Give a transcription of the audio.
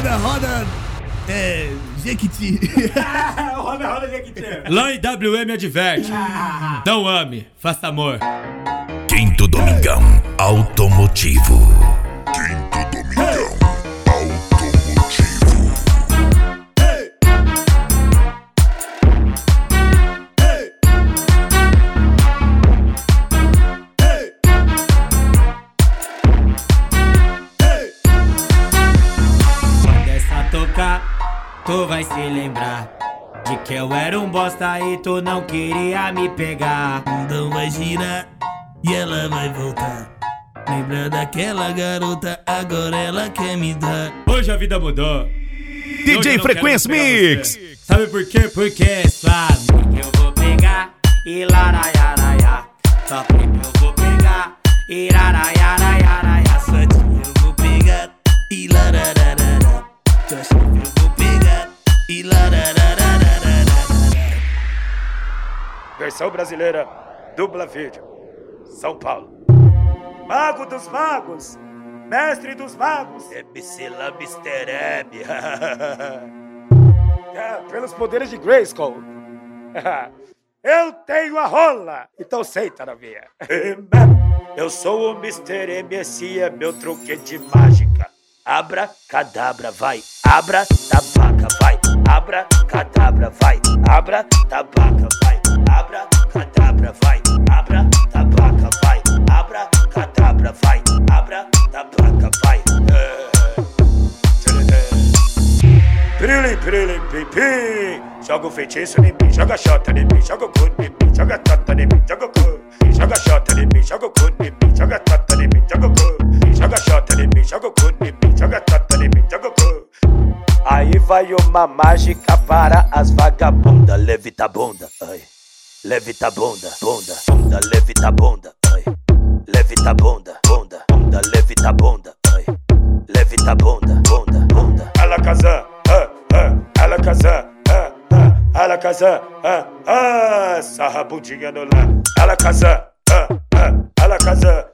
roda, Jequiti. Roda, Jequiti. Lá em WM adverte. Não ame, faça amor. Quinto Domingão Automotivo. Quinto Domingão Automotivo. Quando essa tocar, tu vai se lembrar de que eu era um bosta e tu não queria me pegar. Então vai girar e ela vai voltar. Lembra daquela garota, agora ela quer me dar. Hoje a vida mudou. DJ Frequência Mix. Sabe por quê? Porque é sua amiga eu vou pegar e laraiaraiá. Só prima eu vou pegar e laraiaraiaraiá. Sua tia eu vou pegar e larararará. Tua chefe eu vou pegar e lararararará. Versão brasileira, dupla vídeo. São Paulo. Mago dos magos, mestre dos magos. MC Mister M. Pelos poderes de Grayskull. Eu tenho a rola, então senta na minha. Eu sou o Mr. M, esse é meu truque de mágica. Abra, cadabra, vai. Abra, tabaca, vai. Abra, cadabra, vai. Abra, tabaca, vai. Abra, cadabra, vai. Abra, tabaca, vai. Abra, cadabra, vai. Abra, tabaca, vai. Pirilim, pirilim, pim, pim. Joga o feitiço em mim, joga xota em mim, joga o cu em mim, joga tota em mim, joga o cu. Joga xota em mim, joga o cu em mim, joga tota em mim, joga o cu. Joga xota em mim, joga o cu em mim, joga tota em mim, joga o cu. Aí vai uma mágica para as vagabundas. Levita a bunda, ai. Levita a bunda, bunda, bunda, levita a bunda, ai. Levita a bunda, bunda, bunda, levita a bunda, ai. Levita a bunda, bunda, bunda. Alakazam, Alakazam, Alakazam, sarra a bundinha no lá. Alakazam, Alakazam,